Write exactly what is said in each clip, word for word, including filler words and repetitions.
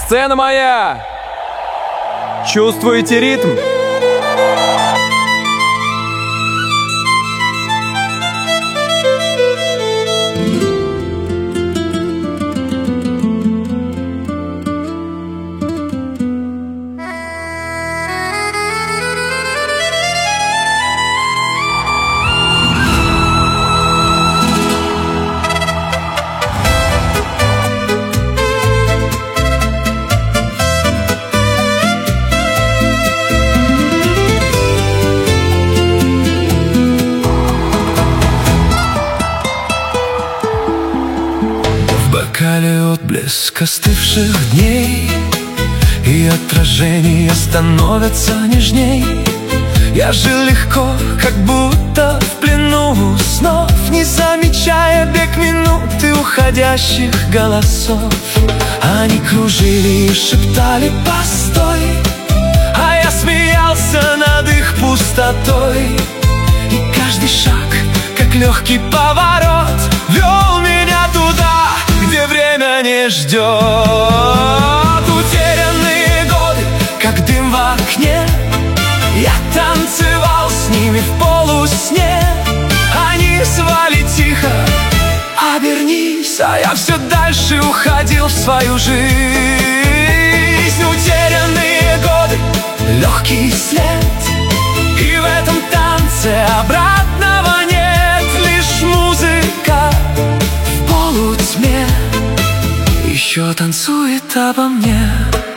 Сцена моя! Чувствуете ритм? В бокале отблеск остывших дней, и отражения становятся нежней. Я жил легко, как будто в плену снов, не замечая бег минуты уходящих голосов. Они кружили и шептали «постой», а я смеялся над их пустотой. И каждый шаг, как легкий поворот, вел меня туда, где время не ждет. Утерянные годы, как дым в окне, я танцевал с ними в полусне. Они звали тихо «обернись», а я все дальше уходил в свою жизнь. Утерянные годы, легкий след, и в этом танце обратного нет. Лишь музыка в полутьме еще танцует обо мне.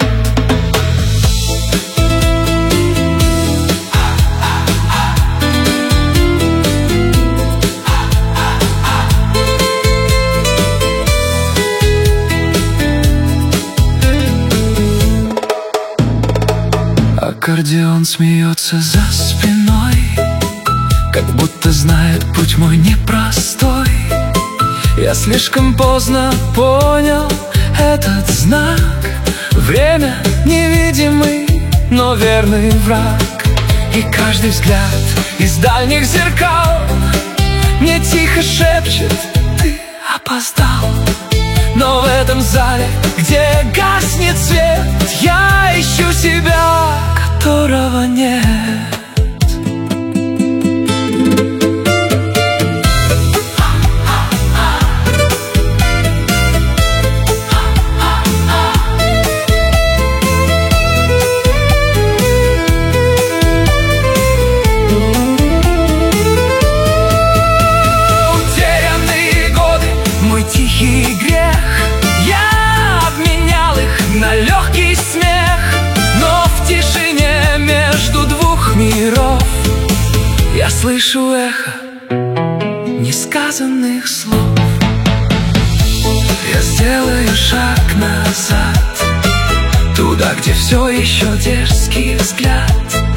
Аккордеон смеется за спиной, как будто знает путь мой непростой. Я слишком поздно понял этот знак. Время невидимый, но верный враг. И каждый взгляд из дальних зеркал мне тихо шепчет: ты опоздал. Но в этом зале, где гаснет свет, я ищу себя, которого нет. Утерянные годы, мой тихий грех, я обменял их на легкий смех. Но в тишине между двух миров я слышу эхо несказанных слов. Я сделаю шаг назад, туда, где все еще дерзкий взгляд.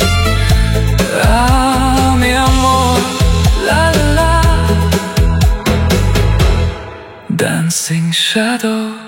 А, mi amor, la la la, dancing shadow.